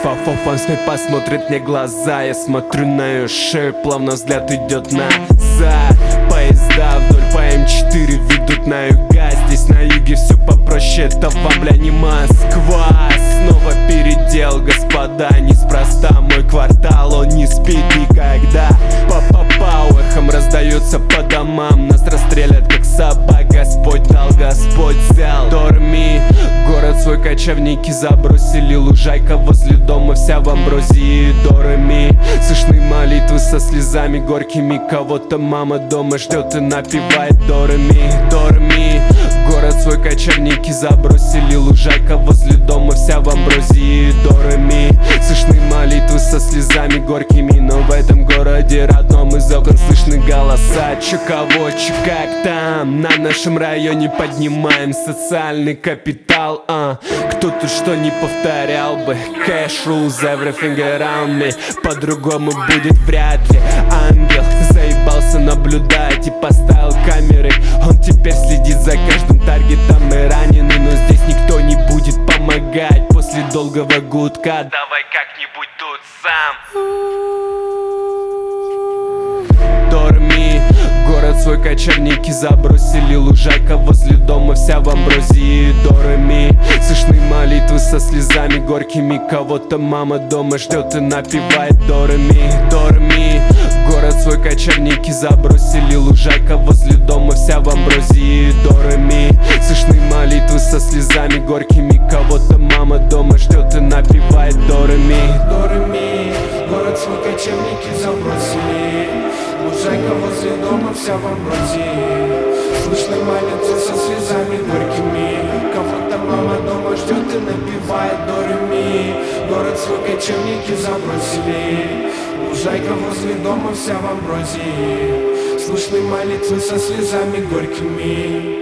Фафофон посмотрит мне глаза. Я смотрю на ее шею, плавно взгляд идет назад. Поезда вдоль по М4 ведут на юга. Здесь на юге все попроще, это вам, бля, не Москва. Снова передел, господа, неспроста. Мой квартал, он не спит никогда. Па-па-пау, эхом раздается по домам. Нас расстрелят, как собак. Господь дал, Господь взял. Дорми, город свой кочевники забросили. Лужайка возле дома вся в амброзии. Дорами, слышны молитвы со слезами горькими. Кого-то мама дома ждет и напевает дорами. Дорми, город свой кочевники забросили. Лужайка возле дома вся в амброзии. Дорами, слышны молитвы со слезами горькими. Но в этом городе родном из окон слышны голоса. Чё кого, чё как там? На нашем районе поднимаем социальный капитал. Кто тут что не повторял бы? Cash rules everything around me. По-другому будет вряд ли. Ангел заебался наблюдать и поставил камеры. Он теперь следит за каждым таргетом и раненый. Но здесь никто не будет помогать после долгого гудка. Давай как-нибудь тут сам. Дорми, город свой кочевники забросили. Лужайка возле дома вся в амброзии. Дорами, слышны молитвы со слезами горькими. Кого-то мама дома ждет и напевает дорами. Дорми, город свой кочевники забросили. Лужайка возле дома вся в амброзии. Дорами, слышны молитвы со слезами горькими. Кого-то мама дома ждет и напевает дорами. Дорами, город свой кочевники забросили. Лужайка возле дома вся в амброзии. Слышны молитвы со слезами горькими. Кого-то мама дома ждет и напевает дорами. Город свой кочевники забросили. Лужайка возле дома вся в амброзии. Слышны молитвы со слезами горькими.